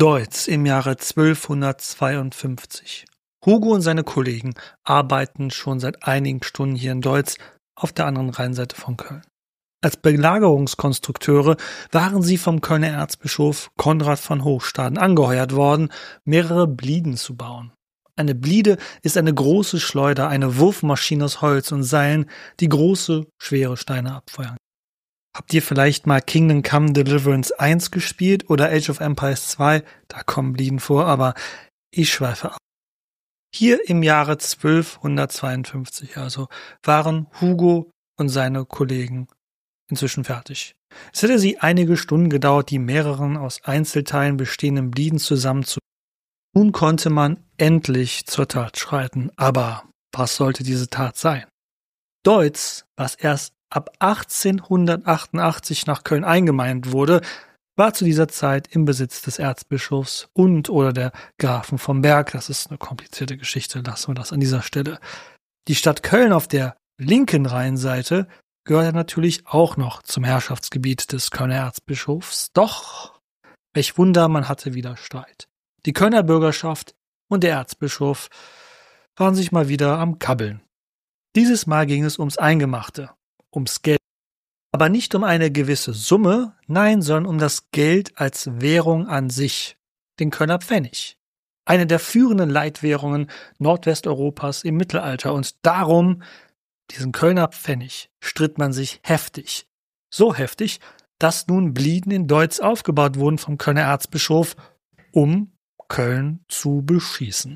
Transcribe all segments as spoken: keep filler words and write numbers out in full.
Deutz im Jahre zwölfhundertzweiundfünfzig. Hugo und seine Kollegen arbeiten schon seit einigen Stunden hier in Deutz auf der anderen Rheinseite von Köln. Als Belagerungskonstrukteure waren sie vom Kölner Erzbischof Konrad von Hochstaden angeheuert worden, mehrere Blieden zu bauen. Eine Bliede ist eine große Schleuder, eine Wurfmaschine aus Holz und Seilen, die große, schwere Steine abfeuern. Habt ihr vielleicht mal Kingdom Come Deliverance eins gespielt oder Age of Empires zwei? Da kommen Blieden vor, aber ich schweife ab. Hier im Jahre zwölfhundertzweiundfünfzig also waren Hugo und seine Kollegen inzwischen fertig. Es hätte sie einige Stunden gedauert, die mehreren aus Einzelteilen bestehenden Blieden zusammenzubauen. Nun konnte man endlich zur Tat schreiten, aber was sollte diese Tat sein? Deutz, was erst ab achtzehnhundertachtundachtzig nach Köln eingemeindet wurde, war zu dieser Zeit im Besitz des Erzbischofs und oder der Grafen vom Berg. Das ist eine komplizierte Geschichte, lassen wir das an dieser Stelle. Die Stadt Köln auf der linken Rheinseite gehörte natürlich auch noch zum Herrschaftsgebiet des Kölner Erzbischofs. Doch, welch Wunder, man hatte wieder Streit. Die Kölner Bürgerschaft und der Erzbischof waren sich mal wieder am Kabbeln. Dieses Mal ging es ums Eingemachte, ums Geld. Aber nicht um eine gewisse Summe, nein, sondern um das Geld als Währung an sich, den Kölner Pfennig. Eine der führenden Leitwährungen Nordwesteuropas im Mittelalter. Und darum, diesen Kölner Pfennig, stritt man sich heftig. So heftig, dass nun Blieden in Deutz aufgebaut wurden vom Kölner Erzbischof, um Köln zu beschießen.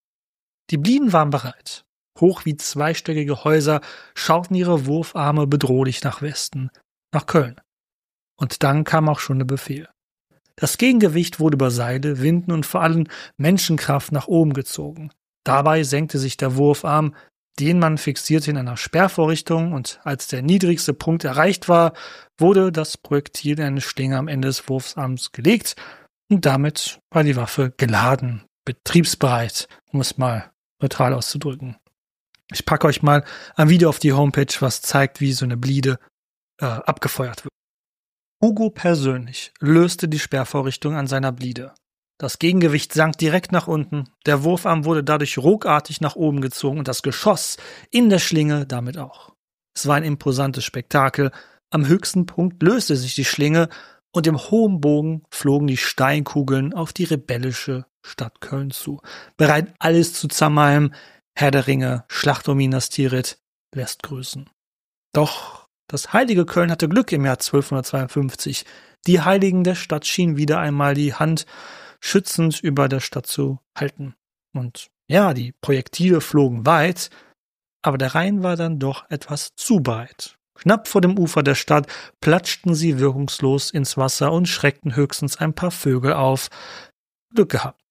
Die Blieden waren bereit. Hoch wie zweistöckige Häuser schauten ihre Wurfarme bedrohlich nach Westen, nach Köln. Und dann kam auch schon der Befehl. Das Gegengewicht wurde über Seile, Winden und vor allem Menschenkraft nach oben gezogen. Dabei senkte sich der Wurfarm, den man fixierte in einer Sperrvorrichtung, und als der niedrigste Punkt erreicht war, wurde das Projektil in eine Schlinge am Ende des Wurfarms gelegt und damit war die Waffe geladen, betriebsbereit, um es mal neutral auszudrücken. Ich packe euch mal ein Video auf die Homepage, was zeigt, wie so eine Bliede äh, abgefeuert wird. Hugo persönlich löste die Sperrvorrichtung an seiner Bliede. Das Gegengewicht sank direkt nach unten, der Wurfarm wurde dadurch ruckartig nach oben gezogen und das Geschoss in der Schlinge damit auch. Es war ein imposantes Spektakel. Am höchsten Punkt löste sich die Schlinge und im hohen Bogen flogen die Steinkugeln auf die rebellische Stadt Köln zu, bereit alles zu zermalmen. Herr der Ringe, Schlacht um Minas Tirith lässt grüßen. Doch das heilige Köln hatte Glück im Jahr zwölfhundertzweiundfünfzig. Die Heiligen der Stadt schienen wieder einmal die Hand schützend über der Stadt zu halten. Und ja, die Projektile flogen weit, aber der Rhein war dann doch etwas zu breit. Knapp vor dem Ufer der Stadt platschten sie wirkungslos ins Wasser und schreckten höchstens ein paar Vögel auf. Glück gehabt.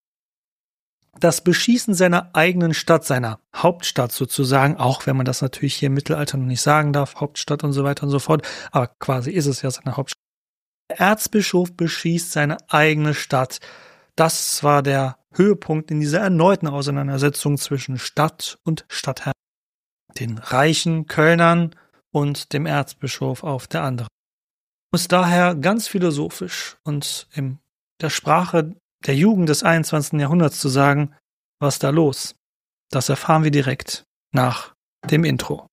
Das Beschießen seiner eigenen Stadt, seiner Hauptstadt sozusagen, auch wenn man das natürlich hier im Mittelalter noch nicht sagen darf, Hauptstadt und so weiter und so fort, aber quasi ist es ja seine Hauptstadt. Der Erzbischof beschießt seine eigene Stadt. Das war der Höhepunkt in dieser erneuten Auseinandersetzung zwischen Stadt und Stadtherren, den reichen Kölnern und dem Erzbischof auf der anderen. Ist daher ganz philosophisch und in der Sprache der Jugend des einundzwanzigsten Jahrhunderts zu sagen, was da los? Das erfahren wir direkt nach dem Intro.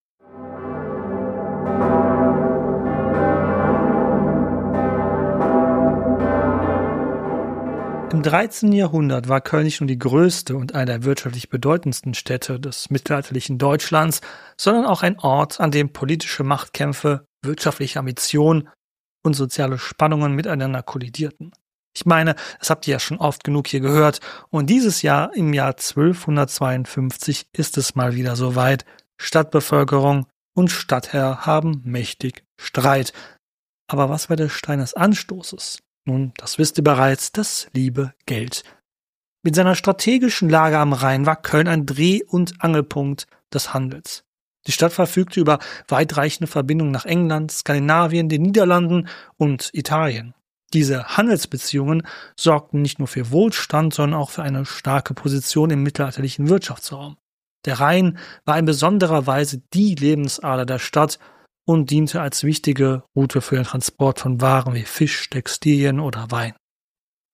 Im dreizehnten Jahrhundert war Köln nicht nur die größte und eine der wirtschaftlich bedeutendsten Städte des mittelalterlichen Deutschlands, sondern auch ein Ort, an dem politische Machtkämpfe, wirtschaftliche Ambitionen und soziale Spannungen miteinander kollidierten. Ich meine, das habt ihr ja schon oft genug hier gehört, und dieses Jahr, im Jahr zwölfhundertzweiundfünfzig, ist es mal wieder soweit. Stadtbevölkerung und Stadtherr haben mächtig Streit. Aber was war der Stein des Anstoßes? Nun, das wisst ihr bereits, das liebe Geld. Mit seiner strategischen Lage am Rhein war Köln ein Dreh- und Angelpunkt des Handels. Die Stadt verfügte über weitreichende Verbindungen nach England, Skandinavien, den Niederlanden und Italien. Diese Handelsbeziehungen sorgten nicht nur für Wohlstand, sondern auch für eine starke Position im mittelalterlichen Wirtschaftsraum. Der Rhein war in besonderer Weise die Lebensader der Stadt und diente als wichtige Route für den Transport von Waren wie Fisch, Textilien oder Wein.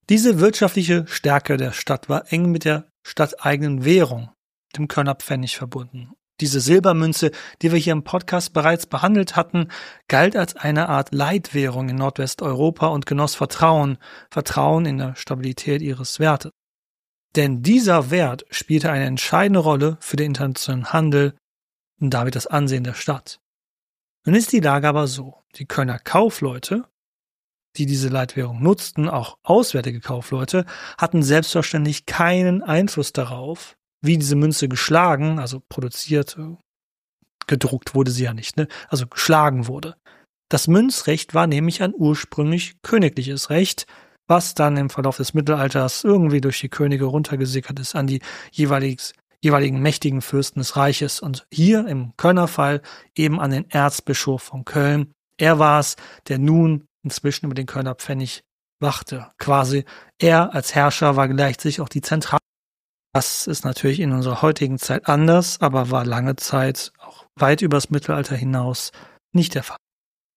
Diese wirtschaftliche Stärke der Stadt war eng mit der stadteigenen Währung, dem Kölner Pfennig, verbunden. Diese Silbermünze, die wir hier im Podcast bereits behandelt hatten, galt als eine Art Leitwährung in Nordwesteuropa und genoss Vertrauen, Vertrauen in der Stabilität ihres Wertes. Denn dieser Wert spielte eine entscheidende Rolle für den internationalen Handel und damit das Ansehen der Stadt. Nun ist die Lage aber so: Die Kölner Kaufleute, die diese Leitwährung nutzten, auch auswärtige Kaufleute, hatten selbstverständlich keinen Einfluss darauf, wie diese Münze geschlagen, also produziert, gedruckt wurde sie ja nicht, ne? Also geschlagen wurde. Das Münzrecht war nämlich ein ursprünglich königliches Recht, was dann im Verlauf des Mittelalters irgendwie durch die Könige runtergesickert ist an die jeweils, jeweiligen mächtigen Fürsten des Reiches. Und hier im Kölner Fall eben an den Erzbischof von Köln. Er war es, der nun inzwischen über den Kölner Pfennig wachte. Quasi er als Herrscher war gleichzeitig auch die Zentrale. Das ist natürlich in unserer heutigen Zeit anders, aber war lange Zeit, auch weit übers Mittelalter hinaus, nicht der Fall.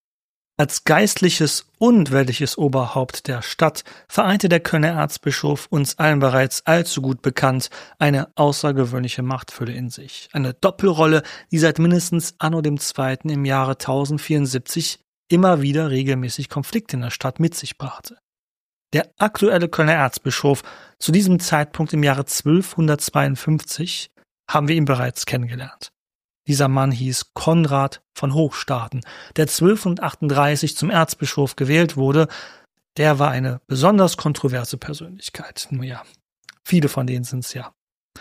Als geistliches und weltliches Oberhaupt der Stadt vereinte der Kölner Erzbischof, uns allen bereits allzu gut bekannt, eine außergewöhnliche Machtfülle in sich. Eine Doppelrolle, die seit mindestens Anno dem Zweiten im Jahre tausendvierundsiebzig immer wieder regelmäßig Konflikte in der Stadt mit sich brachte. Der aktuelle Kölner Erzbischof, zu diesem Zeitpunkt im Jahre zwölfhundertzweiundfünfzig, haben wir ihn bereits kennengelernt. Dieser Mann hieß Konrad von Hochstaden, der zwölfhundertachtunddreißig zum Erzbischof gewählt wurde. Der war eine besonders kontroverse Persönlichkeit. Nun ja, viele von denen sind es ja.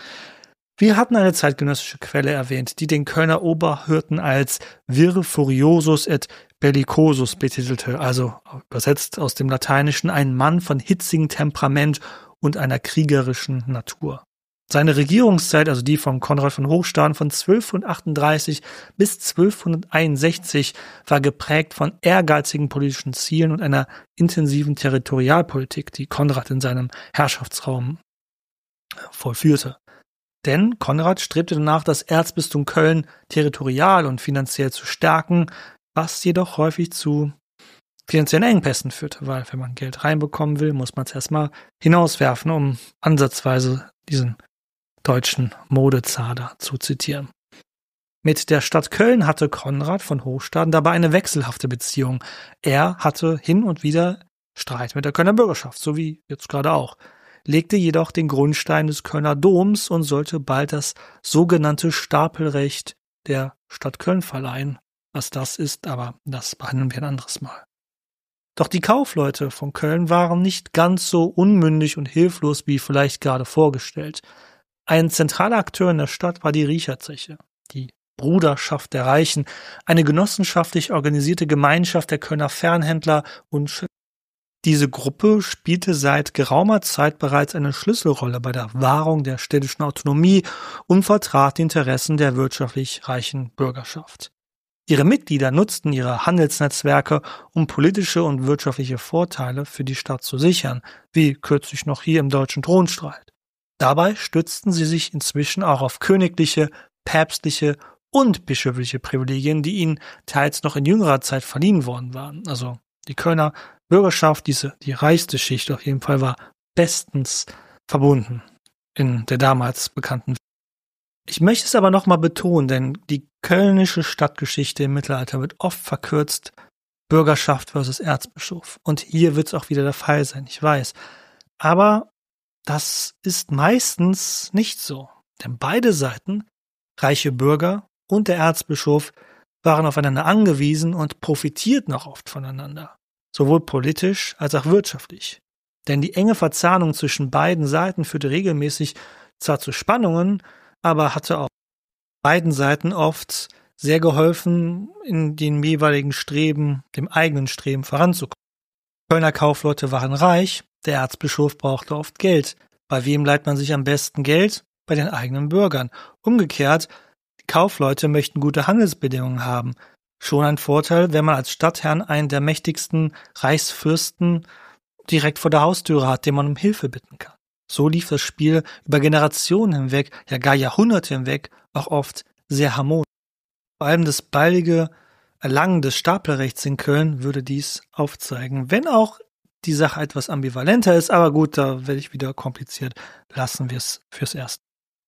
Wir hatten eine zeitgenössische Quelle erwähnt, die den Kölner Oberhirten als Vir furiosus et bellicosus betitelte, also übersetzt aus dem Lateinischen ein Mann von hitzigem Temperament und einer kriegerischen Natur. Seine Regierungszeit, also die von Konrad von Hochstaden von zwölfhundertachtunddreißig bis zwölfhunderteinundsechzig, war geprägt von ehrgeizigen politischen Zielen und einer intensiven Territorialpolitik, die Konrad in seinem Herrschaftsraum vollführte. Denn Konrad strebte danach, das Erzbistum Köln territorial und finanziell zu stärken, was jedoch häufig zu finanziellen Engpässen führte, weil wenn man Geld reinbekommen will, muss man es erstmal hinauswerfen, um ansatzweise diesen deutschen Modezader zu zitieren. Mit der Stadt Köln hatte Konrad von Hochstaden dabei eine wechselhafte Beziehung. Er hatte hin und wieder Streit mit der Kölner Bürgerschaft, so wie jetzt gerade auch, legte jedoch den Grundstein des Kölner Doms und sollte bald das sogenannte Stapelrecht der Stadt Köln verleihen. Was das ist, aber das behandeln wir ein anderes Mal. Doch die Kaufleute von Köln waren nicht ganz so unmündig und hilflos wie vielleicht gerade vorgestellt. Ein zentraler Akteur in der Stadt war die Riecherzeche, die Bruderschaft der Reichen, eine genossenschaftlich organisierte Gemeinschaft der Kölner Fernhändler und Schiffer. Diese Gruppe spielte seit geraumer Zeit bereits eine Schlüsselrolle bei der Wahrung der städtischen Autonomie und vertrat die Interessen der wirtschaftlich reichen Bürgerschaft. Ihre Mitglieder nutzten ihre Handelsnetzwerke, um politische und wirtschaftliche Vorteile für die Stadt zu sichern, wie kürzlich noch hier im deutschen Thronstreit. Dabei stützten sie sich inzwischen auch auf königliche, päpstliche und bischöfliche Privilegien, die ihnen teils noch in jüngerer Zeit verliehen worden waren. Also die Kölner Bürgerschaft, diese die reichste Schicht auf jeden Fall, war bestens verbunden in der damals bekannten Welt. Ich möchte es aber nochmal betonen, denn die kölnische Stadtgeschichte im Mittelalter wird oft verkürzt Bürgerschaft versus Erzbischof. Und hier wird es auch wieder der Fall sein, ich weiß. Aber das ist meistens nicht so, denn beide Seiten, reiche Bürger und der Erzbischof, waren aufeinander angewiesen und profitierten auch oft voneinander, sowohl politisch als auch wirtschaftlich. Denn die enge Verzahnung zwischen beiden Seiten führte regelmäßig zwar zu Spannungen, aber hatte auch beiden Seiten oft sehr geholfen, in den jeweiligen Streben, dem eigenen Streben voranzukommen. Die Kölner Kaufleute waren reich, der Erzbischof brauchte oft Geld. Bei wem leiht man sich am besten Geld? Bei den eigenen Bürgern. Umgekehrt, die Kaufleute möchten gute Handelsbedingungen haben. Schon ein Vorteil, wenn man als Stadtherrn einen der mächtigsten Reichsfürsten direkt vor der Haustüre hat, den man um Hilfe bitten kann. So lief das Spiel über Generationen hinweg, ja gar Jahrhunderte hinweg, auch oft sehr harmonisch. Vor allem das baldige Erlangen des Stapelrechts in Köln würde dies aufzeigen, wenn auch die Sache etwas ambivalenter ist, aber gut, da werde ich wieder kompliziert. Lassen wir es fürs Erste.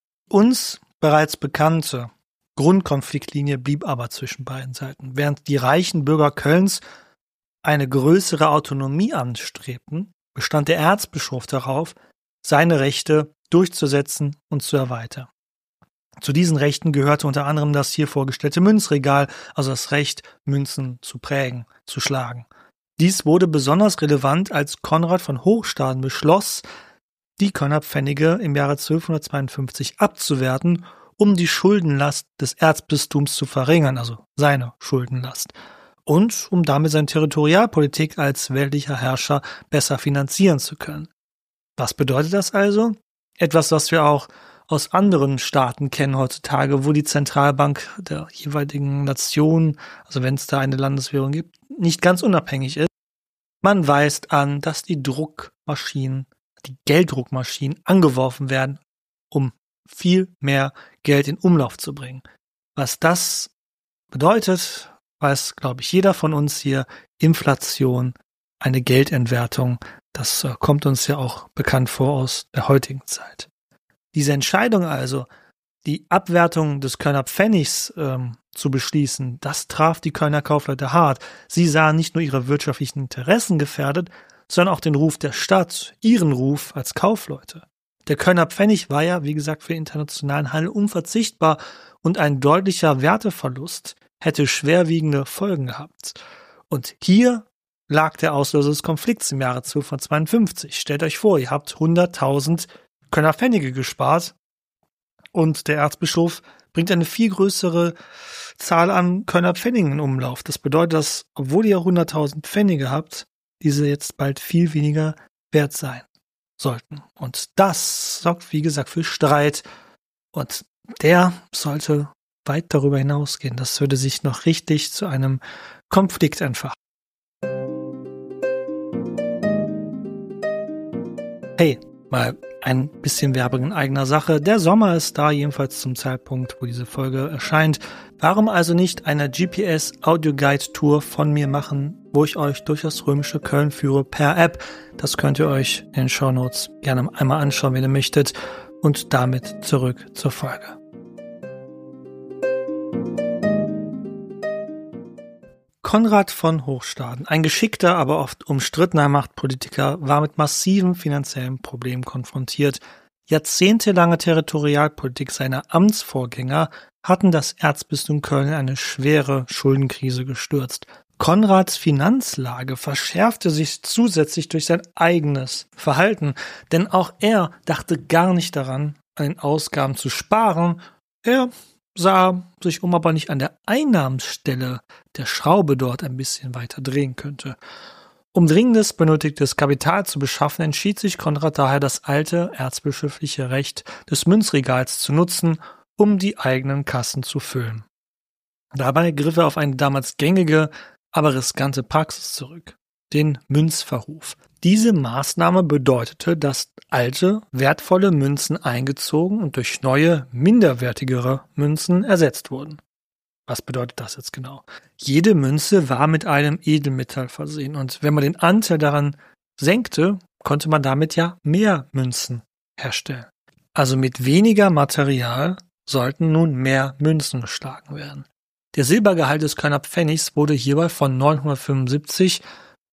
Uns bereits bekannte Grundkonfliktlinie blieb aber zwischen beiden Seiten. Während die reichen Bürger Kölns eine größere Autonomie anstrebten, bestand der Erzbischof darauf, seine Rechte durchzusetzen und zu erweitern. Zu diesen Rechten gehörte unter anderem das hier vorgestellte Münzregal, also das Recht, Münzen zu prägen, zu schlagen. Dies wurde besonders relevant, als Konrad von Hochstaden beschloss, die Kölner Pfennige im Jahre zwölfhundertzweiundfünfzig abzuwerten, um die Schuldenlast des Erzbistums zu verringern, also seine Schuldenlast, und um damit seine Territorialpolitik als weltlicher Herrscher besser finanzieren zu können. Was bedeutet das also? Etwas, was wir auch aus anderen Staaten kennen heutzutage, wo die Zentralbank der jeweiligen Nation, also wenn es da eine Landeswährung gibt, nicht ganz unabhängig ist. Man weist an, dass die Druckmaschinen, die Gelddruckmaschinen angeworfen werden, um viel mehr Geld in Umlauf zu bringen. Was das bedeutet, weiß, glaube ich, jeder von uns hier. Inflation, eine Geldentwertung, das äh, kommt uns ja auch bekannt vor aus der heutigen Zeit. Diese Entscheidung also, die Abwertung des Kölner Pfennigs ähm, zu beschließen, das traf die Kölner Kaufleute hart. Sie sahen nicht nur ihre wirtschaftlichen Interessen gefährdet, sondern auch den Ruf der Stadt, ihren Ruf als Kaufleute. Der Kölner Pfennig war ja, wie gesagt, für internationalen Handel unverzichtbar und ein deutlicher Werteverlust hätte schwerwiegende Folgen gehabt. Und hier lag der Auslöser des Konflikts im Jahre zwölfhundertzweiundfünfzig. Stellt euch vor, ihr habt hunderttausend Kölner Pfennige gespart und der Erzbischof bringt eine viel größere Zahl an Kölner Pfennigen in Umlauf. Das bedeutet, dass, obwohl ihr hunderttausend Pfennige habt, diese jetzt bald viel weniger wert sein sollten. Und das sorgt, wie gesagt, für Streit. Und der sollte weit darüber hinausgehen. Das würde sich noch richtig zu einem Konflikt entfachen. Hey, mal ein bisschen Werbung in eigener Sache. Der Sommer ist da, jedenfalls zum Zeitpunkt, wo diese Folge erscheint. Warum also nicht eine G P S-Audio-Guide-Tour von mir machen, wo ich euch durch das römische Köln führe per App? Das könnt ihr euch in den Shownotes gerne einmal anschauen, wenn ihr möchtet. Und damit zurück zur Folge. Konrad von Hochstaden, ein geschickter, aber oft umstrittener Machtpolitiker, war mit massiven finanziellen Problemen konfrontiert. Jahrzehntelange Territorialpolitik seiner Amtsvorgänger hatten das Erzbistum Köln in eine schwere Schuldenkrise gestürzt. Konrads Finanzlage verschärfte sich zusätzlich durch sein eigenes Verhalten, denn auch er dachte gar nicht daran, an den Ausgaben zu sparen. Er sah sich um, aber nicht an der Einnahmensstelle der Schraube dort ein bisschen weiter drehen könnte. Um dringendes benötigtes Kapital zu beschaffen, entschied sich Konrad daher, das alte erzbischöfliche Recht des Münzregals zu nutzen, um die eigenen Kassen zu füllen. Dabei griff er auf eine damals gängige, aber riskante Praxis zurück, den Münzverruf. Diese Maßnahme bedeutete, dass alte, wertvolle Münzen eingezogen und durch neue, minderwertigere Münzen ersetzt wurden. Was bedeutet das jetzt genau? Jede Münze war mit einem Edelmetall versehen und wenn man den Anteil daran senkte, konnte man damit ja mehr Münzen herstellen. Also mit weniger Material sollten nun mehr Münzen geschlagen werden. Der Silbergehalt des Kölner Pfennigs wurde hierbei von neunhundertfünfundsiebzig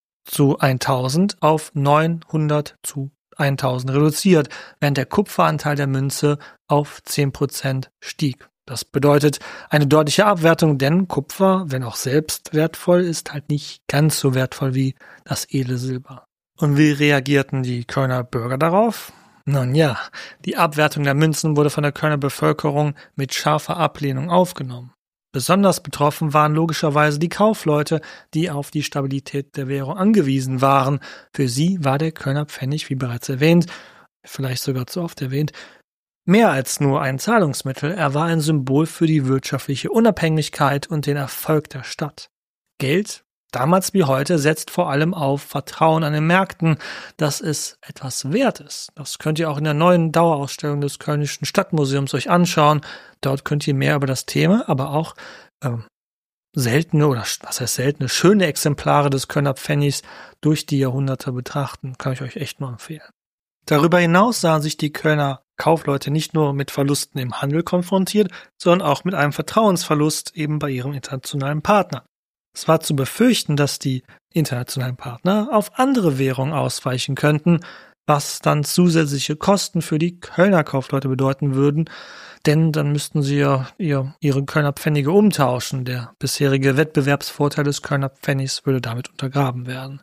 zu tausend auf neunhundert zu tausend reduziert, während der Kupferanteil der Münze auf zehn Prozent stieg. Das bedeutet eine deutliche Abwertung, denn Kupfer, wenn auch selbst wertvoll, ist halt nicht ganz so wertvoll wie das edle Silber. Und wie reagierten die Kölner Bürger darauf? Nun ja, die Abwertung der Münzen wurde von der Kölner Bevölkerung mit scharfer Ablehnung aufgenommen. Besonders betroffen waren logischerweise die Kaufleute, die auf die Stabilität der Währung angewiesen waren. Für sie war der Kölner Pfennig, wie bereits erwähnt, vielleicht sogar zu oft erwähnt, mehr als nur ein Zahlungsmittel. Er war ein Symbol für die wirtschaftliche Unabhängigkeit und den Erfolg der Stadt. Geld, damals wie heute, setzt vor allem auf Vertrauen an den Märkten, dass es etwas wert ist. Das könnt ihr auch in der neuen Dauerausstellung des Kölnischen Stadtmuseums euch anschauen. Dort könnt ihr mehr über das Thema, aber auch ähm, seltene oder was heißt seltene, schöne Exemplare des Kölner Pfennigs durch die Jahrhunderte betrachten. Kann ich euch echt nur empfehlen. Darüber hinaus sahen sich die Kölner Kaufleute nicht nur mit Verlusten im Handel konfrontiert, sondern auch mit einem Vertrauensverlust eben bei ihrem internationalen Partner. Es war zu befürchten, dass die internationalen Partner auf andere Währungen ausweichen könnten, was dann zusätzliche Kosten für die Kölner Kaufleute bedeuten würden, denn dann müssten sie ja ihr, ihre Kölner Pfennige umtauschen. Der bisherige Wettbewerbsvorteil des Kölner Pfennigs würde damit untergraben werden.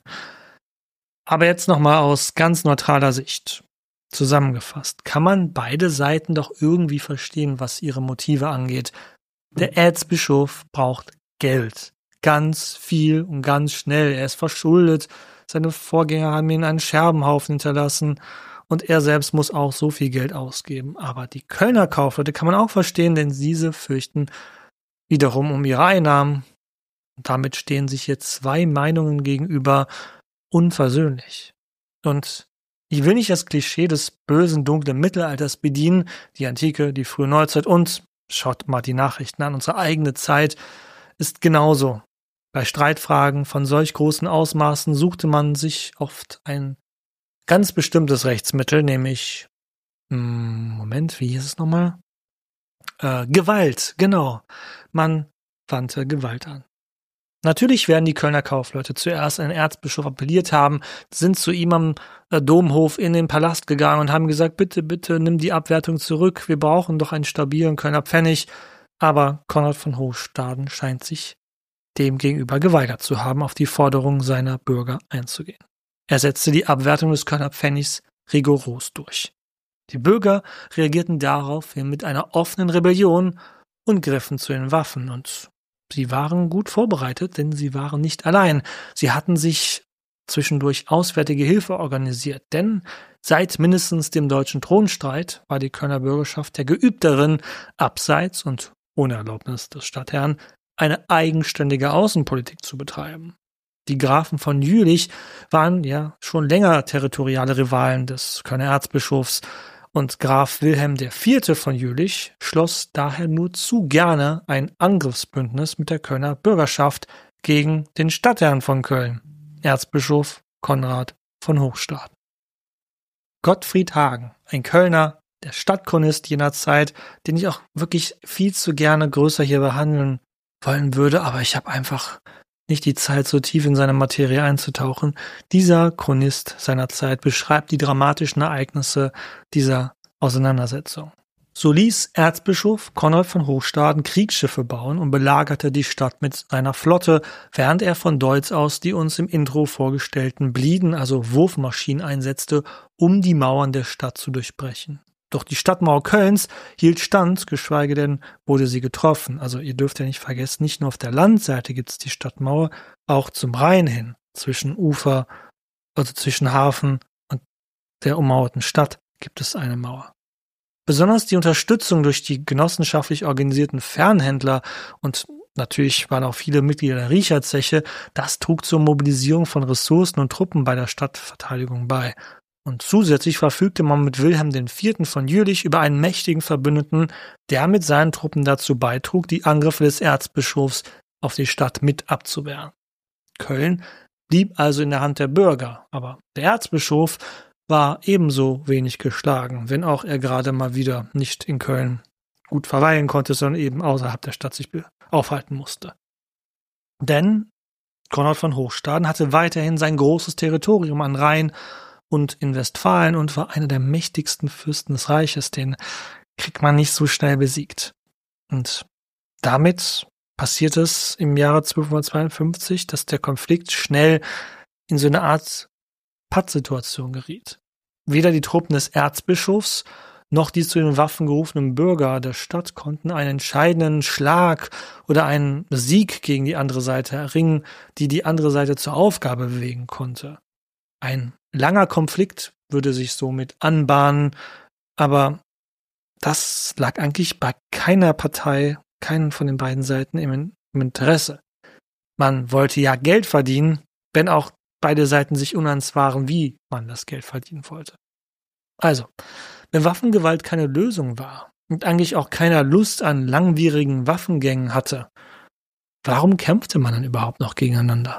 Aber jetzt nochmal aus ganz neutraler Sicht. Zusammengefasst, kann man beide Seiten doch irgendwie verstehen, was ihre Motive angeht. Der Erzbischof braucht Geld. Ganz viel und ganz schnell. Er ist verschuldet. Seine Vorgänger haben ihn einen Scherbenhaufen hinterlassen. Und er selbst muss auch so viel Geld ausgeben. Aber die Kölner Kaufleute kann man auch verstehen, denn diese fürchten wiederum um ihre Einnahmen. Und damit stehen sich jetzt zwei Meinungen gegenüber unversöhnlich. Und ich will nicht das Klischee des bösen, dunklen Mittelalters bedienen, die Antike, die frühe Neuzeit und, schaut mal die Nachrichten an, unsere eigene Zeit ist genauso. Bei Streitfragen von solch großen Ausmaßen suchte man sich oft ein ganz bestimmtes Rechtsmittel, nämlich, Moment, wie hieß es nochmal? Äh, Gewalt, genau. Man wandte Gewalt an. Natürlich werden die Kölner Kaufleute zuerst an den Erzbischof appelliert haben, sind zu ihm am äh, Domhof in den Palast gegangen und haben gesagt, bitte, bitte, nimm die Abwertung zurück, wir brauchen doch einen stabilen Kölner Pfennig. Aber Konrad von Hochstaden scheint sich dem gegenüber geweigert zu haben, auf die Forderungen seiner Bürger einzugehen. Er setzte die Abwertung des Kölner Pfennigs rigoros durch. Die Bürger reagierten daraufhin mit einer offenen Rebellion und griffen zu den Waffen und sie waren gut vorbereitet, denn sie waren nicht allein. Sie hatten sich zwischendurch auswärtige Hilfe organisiert, denn seit mindestens dem deutschen Thronstreit war die Kölner Bürgerschaft der geübt darin, abseits und ohne Erlaubnis des Stadtherrn eine eigenständige Außenpolitik zu betreiben. Die Grafen von Jülich waren ja schon länger territoriale Rivalen des Kölner Erzbischofs und Graf Wilhelm der Vierte von Jülich schloss daher nur zu gerne ein Angriffsbündnis mit der Kölner Bürgerschaft gegen den Stadtherrn von Köln, Erzbischof Konrad von Hochstaden. Gottfried Hagen, ein Kölner, der Stadtchronist jener Zeit, den ich auch wirklich viel zu gerne größer hier behandeln wollen würde, aber ich habe einfach nicht die Zeit, so tief in seine Materie einzutauchen. Dieser Chronist seiner Zeit beschreibt die dramatischen Ereignisse dieser Auseinandersetzung. So ließ Erzbischof Konrad von Hochstaden Kriegsschiffe bauen und belagerte die Stadt mit seiner Flotte, während er von Deutz aus die uns im Intro vorgestellten Blieden, also Wurfmaschinen, einsetzte, um die Mauern der Stadt zu durchbrechen. Doch die Stadtmauer Kölns hielt stand, geschweige denn wurde sie getroffen. Also ihr dürft ja nicht vergessen, nicht nur auf der Landseite gibt es die Stadtmauer, auch zum Rhein hin, zwischen Ufer, also zwischen Hafen und der ummauerten Stadt gibt es eine Mauer. Besonders die Unterstützung durch die genossenschaftlich organisierten Fernhändler und natürlich waren auch viele Mitglieder der Riecherzeche, das trug zur Mobilisierung von Ressourcen und Truppen bei der Stadtverteidigung bei. Und zusätzlich verfügte man mit Wilhelm der Vierte von Jülich über einen mächtigen Verbündeten, der mit seinen Truppen dazu beitrug, die Angriffe des Erzbischofs auf die Stadt mit abzuwehren. Köln blieb also in der Hand der Bürger, aber der Erzbischof war ebenso wenig geschlagen, wenn auch er gerade mal wieder nicht in Köln gut verweilen konnte, sondern eben außerhalb der Stadt sich aufhalten musste. Denn Konrad von Hochstaden hatte weiterhin sein großes Territorium an Rhein und in Westfalen und war einer der mächtigsten Fürsten des Reiches, den kriegt man nicht so schnell besiegt. Und damit passiert es im Jahre zwölfhundertzweiundfünfzig, dass der Konflikt schnell in so eine Art Pattsituation geriet. Weder die Truppen des Erzbischofs noch die zu den Waffen gerufenen Bürger der Stadt konnten einen entscheidenden Schlag oder einen Sieg gegen die andere Seite erringen, die die andere Seite zur Aufgabe bewegen konnte. Ein langer Konflikt würde sich somit anbahnen, aber das lag eigentlich bei keiner Partei, keinen von den beiden Seiten im, im Interesse. Man wollte ja Geld verdienen, wenn auch beide Seiten sich uneins waren, wie man das Geld verdienen wollte. Also, wenn Waffengewalt keine Lösung war und eigentlich auch keiner Lust an langwierigen Waffengängen hatte, Warum kämpfte man dann überhaupt noch gegeneinander?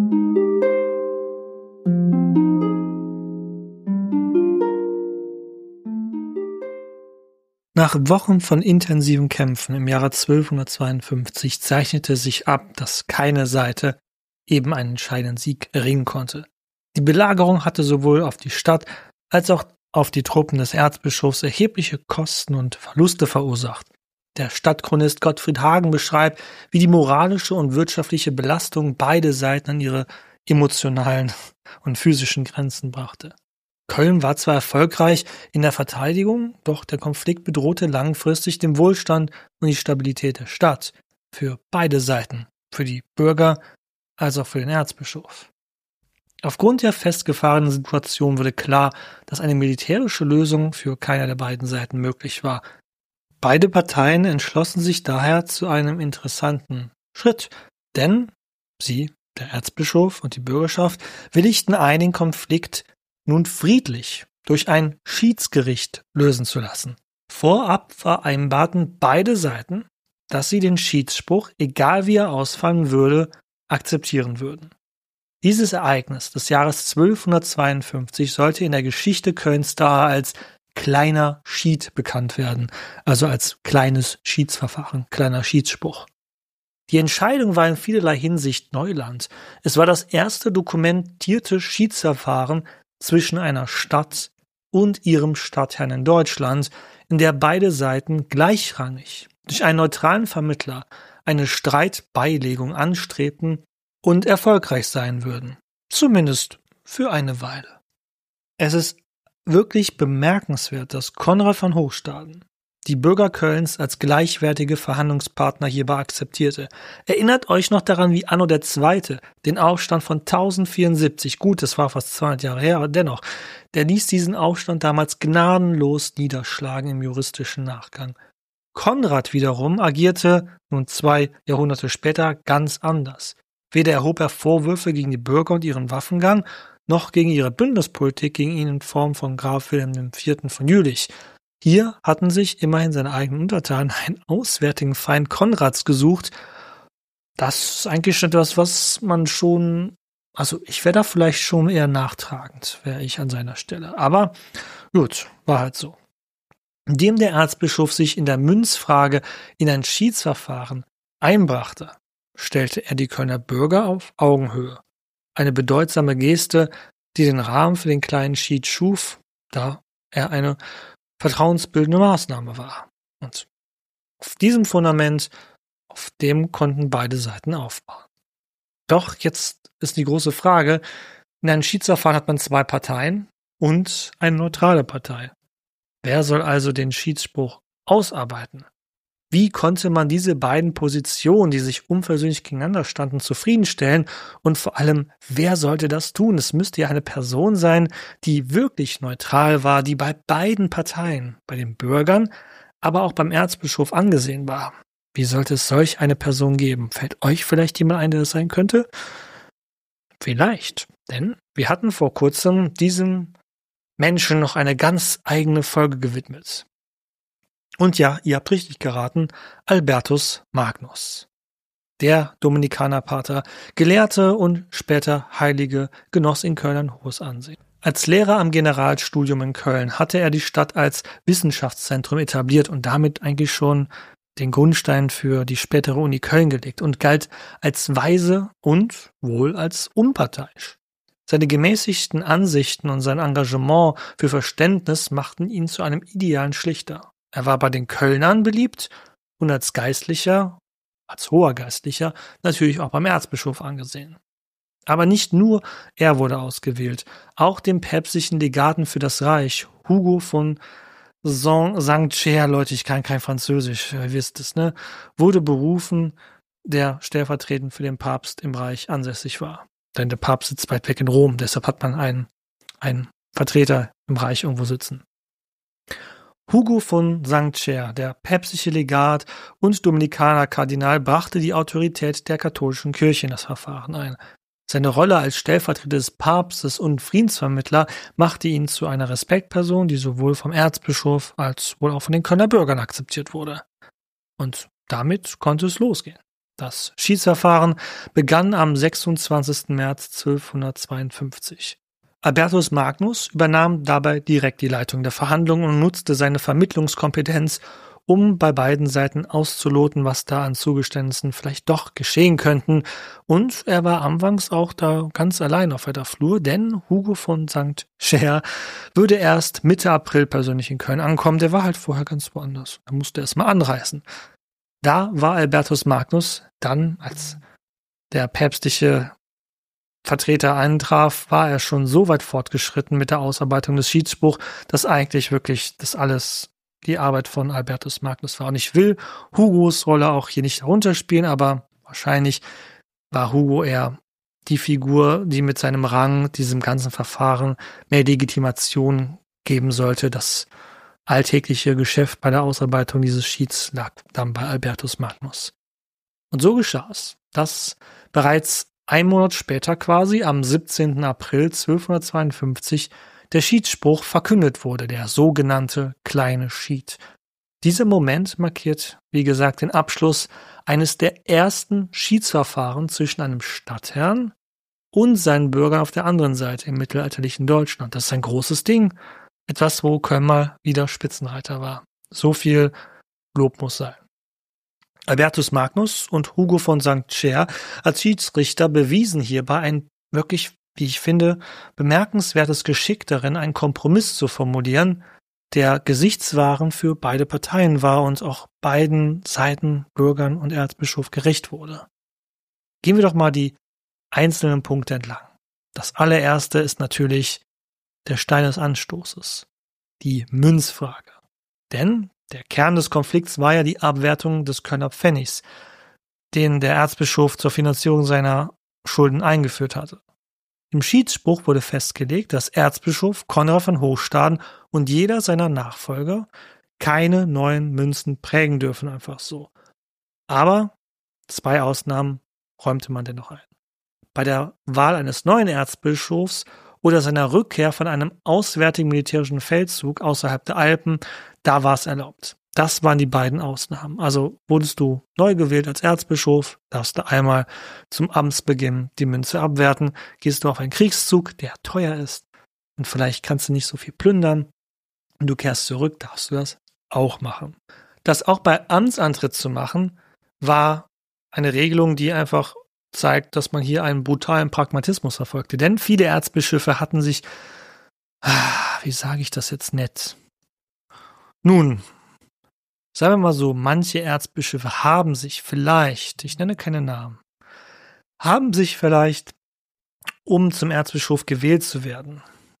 Nach Wochen von intensiven Kämpfen im Jahre zwölfhundertzweiundfünfzig zeichnete sich ab, dass keine Seite eben einen entscheidenden Sieg erringen konnte. Die Belagerung hatte sowohl auf die Stadt als auch auf die Truppen des Erzbischofs erhebliche Kosten und Verluste verursacht. Der Stadtchronist Gottfried Hagen beschreibt, wie die moralische und wirtschaftliche Belastung beide Seiten an ihre emotionalen und physischen Grenzen brachte. Köln war zwar erfolgreich in der Verteidigung, doch der Konflikt bedrohte langfristig den Wohlstand und die Stabilität der Stadt für beide Seiten, für die Bürger als auch für den Erzbischof. Aufgrund der festgefahrenen Situation wurde klar, dass eine militärische Lösung für keine der beiden Seiten möglich war. Beide Parteien entschlossen sich daher zu einem interessanten Schritt, denn sie, der Erzbischof und die Bürgerschaft, willigten ein, den Konflikt nun friedlich durch ein Schiedsgericht lösen zu lassen. Vorab vereinbarten beide Seiten, dass sie den Schiedsspruch, egal wie er ausfallen würde, akzeptieren würden. Dieses Ereignis des Jahres zwölfhundertzweiundfünfzig sollte in der Geschichte Kölns daher als kleiner Schied bekannt werden, also als kleines Schiedsverfahren, kleiner Schiedsspruch. Die Entscheidung war in vielerlei Hinsicht Neuland. Es war das erste dokumentierte Schiedsverfahren zwischen einer Stadt und ihrem Stadtherrn in Deutschland, in der beide Seiten gleichrangig durch einen neutralen Vermittler eine Streitbeilegung anstrebten und erfolgreich sein würden. Zumindest für eine Weile. Es ist wirklich bemerkenswert, dass Konrad von Hochstaden die Bürger Kölns als gleichwertige Verhandlungspartner hierbei akzeptierte. Erinnert euch noch daran, wie Anno der Zweite den Aufstand von tausendvierundsiebzig, gut, das war fast zweihundert Jahre her, aber dennoch, der ließ diesen Aufstand damals gnadenlos niederschlagen im juristischen Nachgang. Konrad wiederum agierte nun zwei Jahrhunderte später ganz anders. Weder erhob er Vorwürfe gegen die Bürger und ihren Waffengang, noch gegen ihre Bündnispolitik gegen ihn in Form von Graf Wilhelm der Vierte von Jülich. Hier hatten sich immerhin seine eigenen Untertanen einen auswärtigen Feind Konrads gesucht. Das ist eigentlich etwas, was man schon, also ich wäre da vielleicht schon eher nachtragend, wäre ich an seiner Stelle. Aber gut, war halt so. Indem der Erzbischof sich in der Münzfrage in ein Schiedsverfahren einbrachte, stellte er die Kölner Bürger auf Augenhöhe. Eine bedeutsame Geste, die den Rahmen für den kleinen Schied schuf, da er eine vertrauensbildende Maßnahme war. Und auf diesem Fundament, auf dem konnten beide Seiten aufbauen. Doch jetzt ist die große Frage, in einem Schiedsverfahren hat man zwei Parteien und eine neutrale Partei. Wer soll also den Schiedsspruch ausarbeiten? Wie konnte man diese beiden Positionen, die sich unversöhnlich gegeneinander standen, zufriedenstellen? Und vor allem, wer sollte das tun? Es müsste ja eine Person sein, die wirklich neutral war, die bei beiden Parteien, bei den Bürgern, aber auch beim Erzbischof angesehen war. Wie sollte es solch eine Person geben? Fällt euch vielleicht jemand ein, der das sein könnte? Vielleicht, denn wir hatten vor kurzem diesem Menschen noch eine ganz eigene Folge gewidmet. Und ja, ihr habt richtig geraten, Albertus Magnus. Der Dominikanerpater, Gelehrte und später Heilige, genoss in Köln ein hohes Ansehen. Als Lehrer am Generalstudium in Köln hatte er die Stadt als Wissenschaftszentrum etabliert und damit eigentlich schon den Grundstein für die spätere Uni Köln gelegt und galt als weise und wohl als unparteiisch. Seine gemäßigten Ansichten und sein Engagement für Verständnis machten ihn zu einem idealen Schlichter. Er war bei den Kölnern beliebt und als Geistlicher, als hoher Geistlicher, natürlich auch beim Erzbischof angesehen. Aber nicht nur er wurde ausgewählt, auch dem päpstlichen Legaten für das Reich, Hugo von Saint-Cher, Leute, ich kann kein Französisch, ihr wisst es, ne, wurde berufen, der stellvertretend für den Papst im Reich ansässig war. Denn der Papst sitzt weit weg in Rom, deshalb hat man einen, einen Vertreter im Reich irgendwo sitzen. Hugo von Saint-Cher, der päpstliche Legat und Dominikanerkardinal, brachte die Autorität der katholischen Kirche in das Verfahren ein. Seine Rolle als Stellvertreter des Papstes und Friedensvermittler machte ihn zu einer Respektperson, die sowohl vom Erzbischof als wohl auch von den Kölner Bürgern akzeptiert wurde. Und damit konnte es losgehen. Das Schiedsverfahren begann am sechsundzwanzigsten März zwölfhundertzweiundfünfzig. Albertus Magnus übernahm dabei direkt die Leitung der Verhandlungen und nutzte seine Vermittlungskompetenz, um bei beiden Seiten auszuloten, was da an Zugeständnissen vielleicht doch geschehen könnten. Und er war anfangs auch da ganz allein auf weiter Flur, denn Hugo von Sankt Scher würde erst Mitte April persönlich in Köln ankommen. Der war halt vorher ganz woanders. Er musste erst mal anreisen. Da war Albertus Magnus dann, als der päpstliche Vertreter eintraf, war er schon so weit fortgeschritten mit der Ausarbeitung des Schiedsspruchs, dass eigentlich wirklich das alles die Arbeit von Albertus Magnus war. Und ich will Hugos Rolle auch hier nicht herunterspielen, aber wahrscheinlich war Hugo eher die Figur, die mit seinem Rang diesem ganzen Verfahren mehr Legitimation geben sollte. Das alltägliche Geschäft bei der Ausarbeitung dieses Schieds lag dann bei Albertus Magnus. Und so geschah es, dass bereits ein Monat später quasi, am siebzehnten April zwölfhundertzweiundfünfzig, der Schiedsspruch verkündet wurde, der sogenannte kleine Schied. Dieser Moment markiert, wie gesagt, den Abschluss eines der ersten Schiedsverfahren zwischen einem Stadtherrn und seinen Bürgern auf der anderen Seite im mittelalterlichen Deutschland. Das ist ein großes Ding. Etwas, wo Köln mal wieder Spitzenreiter war. So viel Lob muss sein. Albertus Magnus und Hugo von Sankt Scher als Schiedsrichter bewiesen hierbei ein wirklich, wie ich finde, bemerkenswertes Geschick darin, einen Kompromiss zu formulieren, der gesichtswahrend für beide Parteien war und auch beiden Seiten, Bürgern und Erzbischof, gerecht wurde. Gehen wir doch mal die einzelnen Punkte entlang. Das allererste ist natürlich der Stein des Anstoßes, die Münzfrage. Denn der Kern des Konflikts war ja die Abwertung des Kölner Pfennigs, den der Erzbischof zur Finanzierung seiner Schulden eingeführt hatte. Im Schiedsspruch wurde festgelegt, dass Erzbischof Konrad von Hochstaden und jeder seiner Nachfolger keine neuen Münzen prägen dürfen, einfach so. Aber zwei Ausnahmen räumte man dennoch ein. Bei der Wahl eines neuen Erzbischofs oder seiner Rückkehr von einem auswärtigen militärischen Feldzug außerhalb der Alpen, da war es erlaubt. Das waren die beiden Ausnahmen. Also wurdest du neu gewählt als Erzbischof, darfst du einmal zum Amtsbeginn die Münze abwerten, gehst du auf einen Kriegszug, der teuer ist und vielleicht kannst du nicht so viel plündern und du kehrst zurück, darfst du das auch machen. Das auch bei Amtsantritt zu machen, war eine Regelung, die einfach zeigt, dass man hier einen brutalen Pragmatismus verfolgte. Denn viele Erzbischöfe hatten sich, wie sage ich das jetzt nett? Nun, sagen wir mal so, manche Erzbischöfe haben sich vielleicht, ich nenne keine Namen, haben sich vielleicht, um zum Erzbischof gewählt zu werden,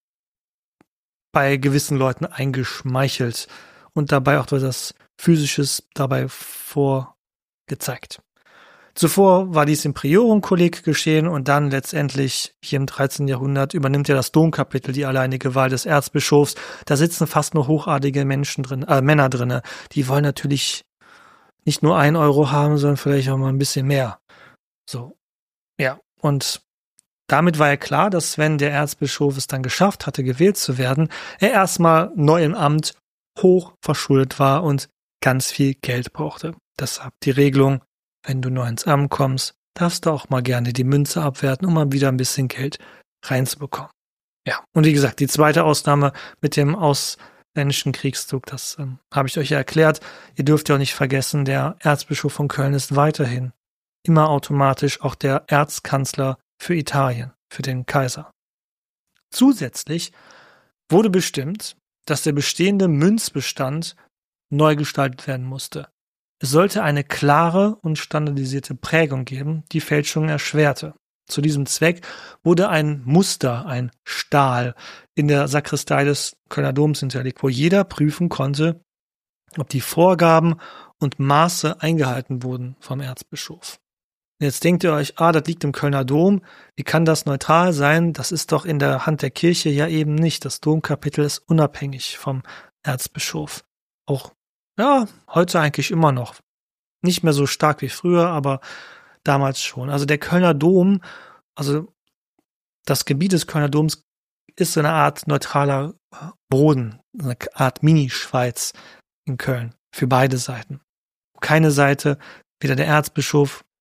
bei gewissen Leuten eingeschmeichelt und dabei auch das Physisches dabei vorgezeigt. Zuvor war dies im Priorenkolleg geschehen und dann letztendlich hier im dreizehnten Jahrhundert übernimmt ja das Domkapitel die alleinige Wahl des Erzbischofs. Da sitzen fast nur hochartige Menschen drin, äh, Männer drinne. Die wollen natürlich nicht nur ein Euro haben, sondern vielleicht auch mal ein bisschen mehr. So, ja. Und damit war ja klar, dass wenn der Erzbischof es dann geschafft hatte, gewählt zu werden, er erstmal neu im Amt hoch verschuldet war und ganz viel Geld brauchte. Deshalb die Regelung: Wenn du neu ins Amt kommst, darfst du auch mal gerne die Münze abwerten, um mal wieder ein bisschen Geld reinzubekommen. Ja, und wie gesagt, die zweite Ausnahme mit dem ausländischen Kriegszug, das ähm, habe ich euch ja erklärt. Ihr dürft ja auch nicht vergessen, der Erzbischof von Köln ist weiterhin immer automatisch auch der Erzkanzler für Italien, für den Kaiser. Zusätzlich wurde bestimmt, dass der bestehende Münzbestand neu gestaltet werden musste. Es sollte eine klare und standardisierte Prägung geben, die Fälschungen erschwerte. Zu diesem Zweck wurde ein Muster, ein Stahl, in der Sakristei des Kölner Doms hinterlegt, wo jeder prüfen konnte, ob die Vorgaben und Maße eingehalten wurden vom Erzbischof. Und jetzt denkt ihr euch, ah, das liegt im Kölner Dom, wie kann das neutral sein? Das ist doch in der Hand der Kirche ja eben nicht. Das Domkapitel ist unabhängig vom Erzbischof. Auch Ja, heute eigentlich immer noch. Nicht mehr so stark wie früher, aber damals schon. Also der Kölner Dom, also das Gebiet des Kölner Doms ist so eine Art neutraler Boden, eine Art Mini-Schweiz in Köln für beide Seiten. Keine Seite, weder der Erzbischof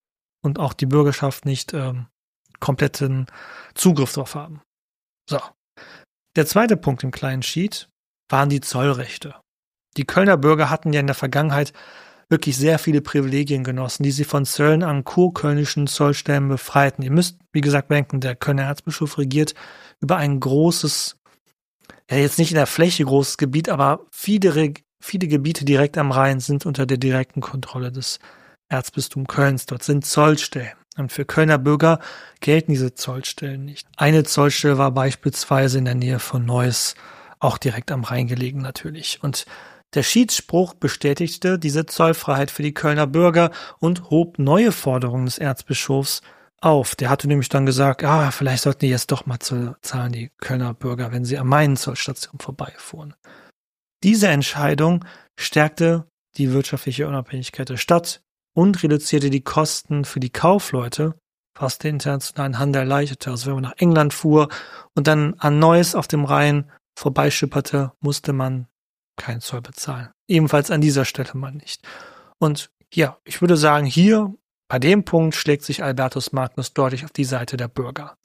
und auch die Bürgerschaft nicht ähm, kompletten Zugriff drauf haben. So. Der zweite Punkt im kleinen Schied waren die Zollrechte. Die Kölner Bürger hatten ja in der Vergangenheit wirklich sehr viele Privilegien genossen, die sie von Zöllen an kurkölnischen Zollstellen befreiten. Ihr müsst, wie gesagt, denken, der Kölner Erzbischof regiert über ein großes, ja jetzt nicht in der Fläche großes Gebiet, aber viele, viele Gebiete direkt am Rhein sind unter der direkten Kontrolle des Erzbistums Kölns. Dort sind Zollstellen. Und für Kölner Bürger gelten diese Zollstellen nicht. Eine Zollstelle war beispielsweise in der Nähe von Neuss, auch direkt am Rhein gelegen natürlich. Und der Schiedsspruch bestätigte diese Zollfreiheit für die Kölner Bürger und hob neue Forderungen des Erzbischofs auf. Der hatte nämlich dann gesagt, ah, vielleicht sollten die jetzt doch mal zahlen, die Kölner Bürger, wenn sie an meinen Zollstationen vorbeifuhren. Diese Entscheidung stärkte die wirtschaftliche Unabhängigkeit der Stadt und reduzierte die Kosten für die Kaufleute, was den internationalen Handel erleichterte. Also wenn man nach England fuhr und dann an Neuss auf dem Rhein vorbeischipperte, musste man keinen Zoll bezahlen. Ebenfalls an dieser Stelle mal nicht. Und ja, ich würde sagen, hier bei dem Punkt schlägt sich Albertus Magnus deutlich auf die Seite der Bürger.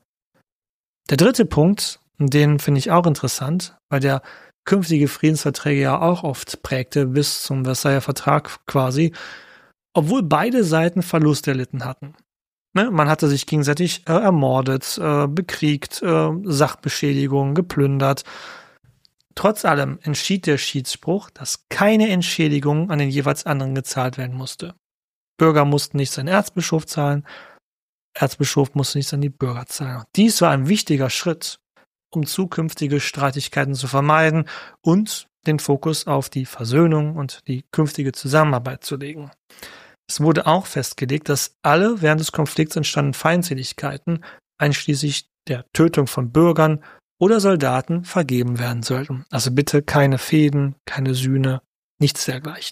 Der dritte Punkt, den finde ich auch interessant, weil der künftige Friedensverträge ja auch oft prägte bis zum Versailler Vertrag quasi, obwohl beide Seiten Verlust erlitten hatten. Ne? Man hatte sich gegenseitig äh, ermordet, äh, bekriegt, äh, Sachbeschädigungen, geplündert. Trotz allem entschied der Schiedsspruch, dass keine Entschädigung an den jeweils anderen gezahlt werden musste. Bürger mussten nichts an den Erzbischof zahlen, Erzbischof musste nichts an die Bürger zahlen. Dies war ein wichtiger Schritt, um zukünftige Streitigkeiten zu vermeiden und den Fokus auf die Versöhnung und die künftige Zusammenarbeit zu legen. Es wurde auch festgelegt, dass alle während des Konflikts entstandenen Feindseligkeiten, einschließlich der Tötung von Bürgern oder Soldaten, vergeben werden sollten. Also bitte keine Fehden, keine Sühne, nichts dergleichen.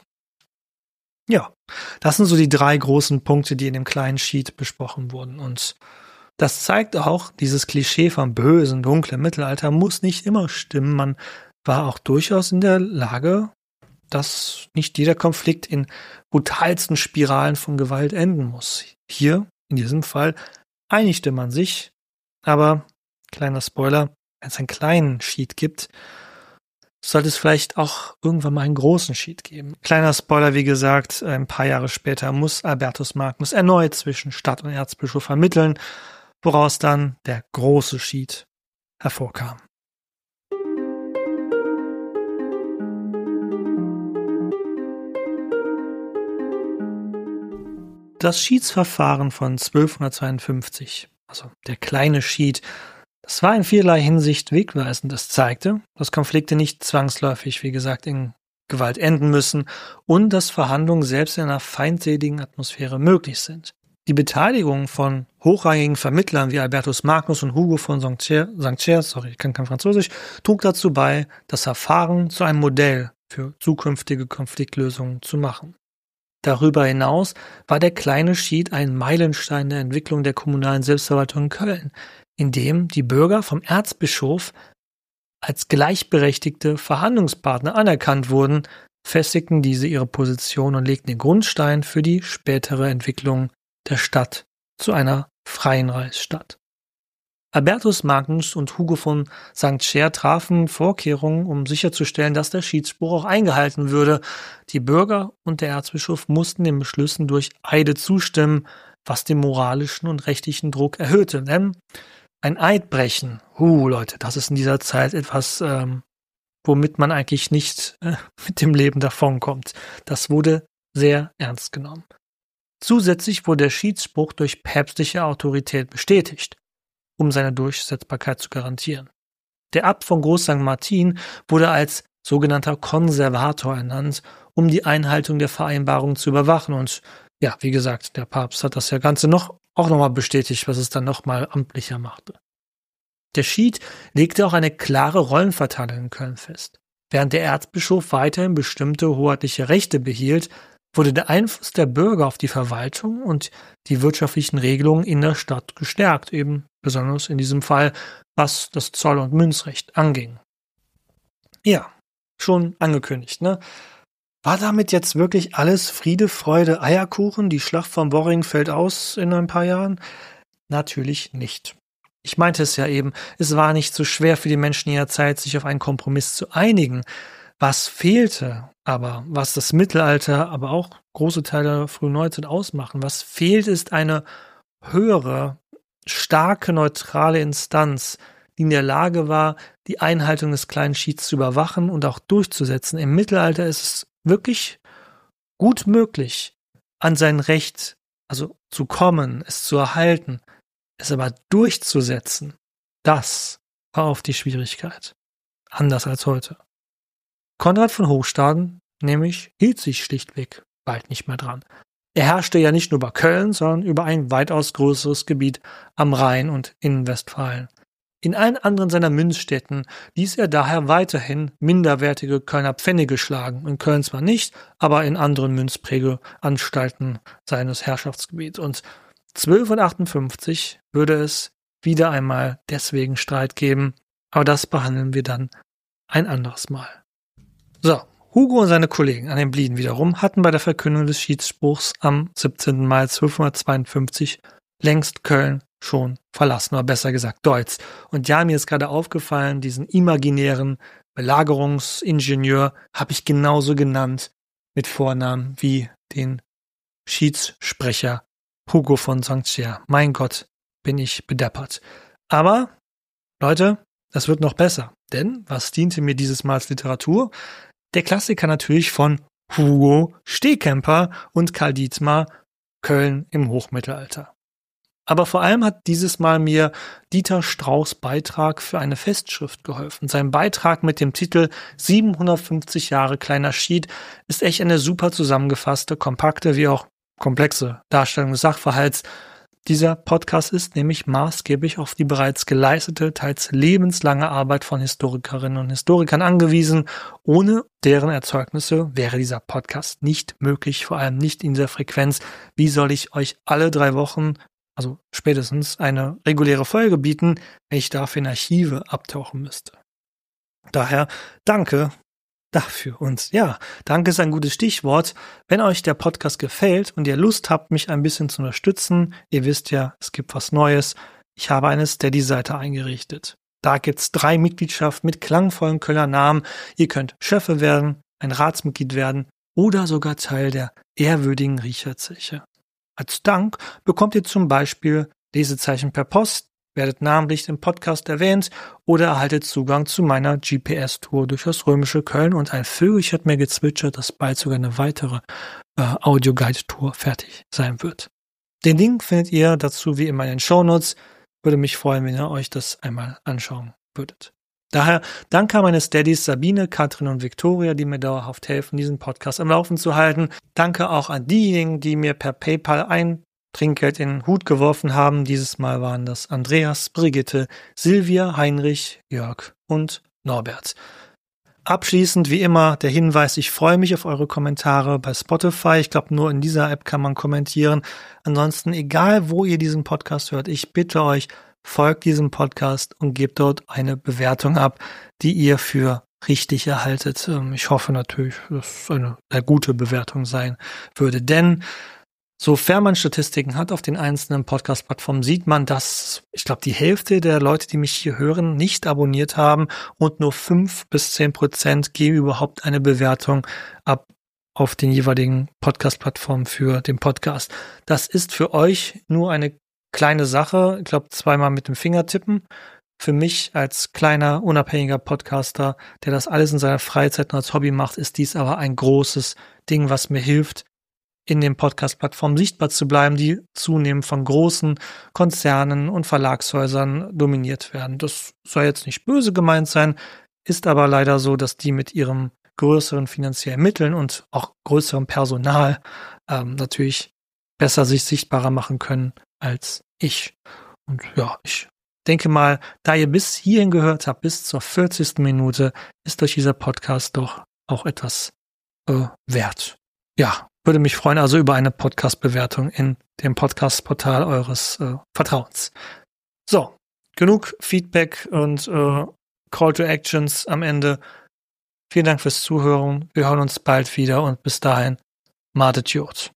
Ja, das sind so die drei großen Punkte, die in dem kleinen Schied besprochen wurden. Und das zeigt auch, dieses Klischee vom bösen, dunklen Mittelalter muss nicht immer stimmen. Man war auch durchaus in der Lage, dass nicht jeder Konflikt in brutalsten Spiralen von Gewalt enden muss. Hier, in diesem Fall, einigte man sich, aber, kleiner Spoiler, wenn es einen kleinen Schied gibt, sollte es vielleicht auch irgendwann mal einen großen Schied geben. Kleiner Spoiler, wie gesagt, ein paar Jahre später muss Albertus Magnus erneut zwischen Stadt und Erzbischof vermitteln, woraus dann der große Schied hervorkam. Das Schiedsverfahren von zwölfhundertzweiundfünfzig, also der kleine Schied, das war in vielerlei Hinsicht wegweisend. Es zeigte, dass Konflikte nicht zwangsläufig, wie gesagt, in Gewalt enden müssen und dass Verhandlungen selbst in einer feindseligen Atmosphäre möglich sind. Die Beteiligung von hochrangigen Vermittlern wie Albertus Magnus und Hugo von Sancerre, sorry, ich kann kein Französisch, trug dazu bei, das Verfahren zu einem Modell für zukünftige Konfliktlösungen zu machen. Darüber hinaus war der kleine Schied ein Meilenstein der Entwicklung der kommunalen Selbstverwaltung in Köln, in dem die Bürger vom Erzbischof als gleichberechtigte Verhandlungspartner anerkannt wurden, festigten diese ihre Position und legten den Grundstein für die spätere Entwicklung der Stadt zu einer freien Reichsstadt. Albertus Magnus und Hugo von Sancerre trafen Vorkehrungen, um sicherzustellen, dass der Schiedsspruch auch eingehalten würde. Die Bürger und der Erzbischof mussten den Beschlüssen durch Eide zustimmen, was den moralischen und rechtlichen Druck erhöhte. Denn ein Eid brechen, huh, Leute, das ist in dieser Zeit etwas, ähm, womit man eigentlich nicht äh, mit dem Leben davonkommt. Das wurde sehr ernst genommen. Zusätzlich wurde der Schiedsspruch durch päpstliche Autorität bestätigt, um seine Durchsetzbarkeit zu garantieren. Der Abt von Groß Sankt Martin wurde als sogenannter Konservator ernannt, um die Einhaltung der Vereinbarung zu überwachen. Und ja, wie gesagt, der Papst hat das ja Ganze noch auch nochmal bestätigt, was es dann nochmal amtlicher machte. Der Schied legte auch eine klare Rollenverteilung in Köln fest. Während der Erzbischof weiterhin bestimmte hoheitliche Rechte behielt, wurde der Einfluss der Bürger auf die Verwaltung und die wirtschaftlichen Regelungen in der Stadt gestärkt, eben besonders in diesem Fall, was das Zoll- und Münzrecht anging. Ja, schon angekündigt, ne? War damit jetzt wirklich alles Friede, Freude, Eierkuchen? Die Schlacht von Worring fällt aus in ein paar Jahren? Natürlich nicht. Ich meinte es ja eben, es war nicht so schwer für die Menschen jener Zeit, sich auf einen Kompromiss zu einigen. Was fehlte aber, was das Mittelalter, aber auch große Teile der frühen Neuzeit ausmachen, was fehlt, ist eine höhere, starke, neutrale Instanz, die in der Lage war, die Einhaltung des kleinen Schieds zu überwachen und auch durchzusetzen. Im Mittelalter ist es wirklich gut möglich, an sein Recht, also zu kommen, es zu erhalten, es aber durchzusetzen. Das war oft die Schwierigkeit. Anders als heute. Konrad von Hochstaden nämlich hielt sich schlichtweg bald nicht mehr dran. Er herrschte ja nicht nur über Köln, sondern über ein weitaus größeres Gebiet am Rhein und in Westfalen. In allen anderen seiner Münzstädten ließ er daher weiterhin minderwertige Kölner Pfennige schlagen. In Köln zwar nicht, aber in anderen Münzprägeanstalten seines Herrschaftsgebiets. Und zwölfhundertachtundfünfzig würde es wieder einmal deswegen Streit geben, aber das behandeln wir dann ein anderes Mal. So, Hugo und seine Kollegen an den Blieden wiederum hatten bei der Verkündung des Schiedsspruchs am siebzehnten Mai zwölfhundertzweiundfünfzig längst Köln schon verlassen, oder besser gesagt Deutz. Und ja, mir ist gerade aufgefallen, diesen imaginären Belagerungsingenieur habe ich genauso genannt mit Vornamen wie den Schiedssprecher Hugo von Sankt Cyr. Mein Gott, bin ich bedeppert. Aber, Leute, das wird noch besser. Denn, was diente mir dieses Mal als Literatur? Der Klassiker natürlich von Hugo Stehkemper und Karl Dietmar, Köln im Hochmittelalter. Aber vor allem hat dieses Mal mir Dieter Strauß' Beitrag für eine Festschrift geholfen. Sein Beitrag mit dem Titel siebenhundertfünfzig Jahre kleiner Schied ist echt eine super zusammengefasste, kompakte wie auch komplexe Darstellung des Sachverhalts. Dieser Podcast ist nämlich maßgeblich auf die bereits geleistete, teils lebenslange Arbeit von Historikerinnen und Historikern angewiesen. Ohne deren Erzeugnisse wäre dieser Podcast nicht möglich, vor allem nicht in dieser Frequenz. Wie soll ich euch alle drei Wochen, also spätestens, eine reguläre Folge bieten, wenn ich dafür in Archive abtauchen müsste? Daher danke dafür. Und ja, danke ist ein gutes Stichwort. Wenn euch der Podcast gefällt und ihr Lust habt, mich ein bisschen zu unterstützen, ihr wisst ja, es gibt was Neues. Ich habe eine Steady-Seite eingerichtet. Da gibt's drei Mitgliedschaften mit klangvollen Kölner Namen. Ihr könnt Schöffe werden, ein Ratsmitglied werden oder sogar Teil der ehrwürdigen Riecherzeche. Als Dank bekommt ihr zum Beispiel Lesezeichen per Post, werdet namentlich im Podcast erwähnt oder erhaltet Zugang zu meiner G P S-Tour durch das römische Köln und ein Vögelchen hat mir gezwitschert, dass bald sogar eine weitere äh, Audio-Guide-Tour fertig sein wird. Den Link findet ihr dazu wie immer in den Shownotes. Würde mich freuen, wenn ihr euch das einmal anschauen würdet. Daher danke an meine Steadies Sabine, Katrin und Viktoria, die mir dauerhaft helfen, diesen Podcast am Laufen zu halten. Danke auch an diejenigen, die mir per PayPal ein Trinkgeld in den Hut geworfen haben. Dieses Mal waren das Andreas, Brigitte, Silvia, Heinrich, Jörg und Norbert. Abschließend wie immer der Hinweis, ich freue mich auf eure Kommentare bei Spotify. Ich glaube, nur in dieser App kann man kommentieren. Ansonsten, egal wo ihr diesen Podcast hört, ich bitte euch, folgt diesem Podcast und gebt dort eine Bewertung ab, die ihr für richtig erhaltet. Ich hoffe natürlich, dass es eine sehr gute Bewertung sein würde, denn sofern man Statistiken hat auf den einzelnen Podcast-Plattformen, sieht man, dass, ich glaube, die Hälfte der Leute, die mich hier hören, nicht abonniert haben und nur fünf bis zehn Prozent geben überhaupt eine Bewertung ab auf den jeweiligen Podcast-Plattformen für den Podcast. Das ist für euch nur eine kleine Sache, ich glaube, zweimal mit dem Finger tippen. Für mich als kleiner, unabhängiger Podcaster, der das alles in seiner Freizeit und als Hobby macht, ist dies aber ein großes Ding, was mir hilft, in den Podcast-Plattformen sichtbar zu bleiben, die zunehmend von großen Konzernen und Verlagshäusern dominiert werden. Das soll jetzt nicht böse gemeint sein, ist aber leider so, dass die mit ihrem größeren finanziellen Mitteln und auch größerem Personal ähm, natürlich besser sich sichtbarer machen können als ich. Und ja, ich denke mal, da ihr bis hierhin gehört habt, bis zur vierzigsten Minute, ist euch dieser Podcast doch auch etwas äh, wert. Ja, würde mich freuen also über eine Podcast-Bewertung in dem Podcast-Portal eures äh, Vertrauens. So, genug Feedback und äh, Call to Actions am Ende. Vielen Dank fürs Zuhören. Wir hören uns bald wieder und bis dahin, Madet Jod.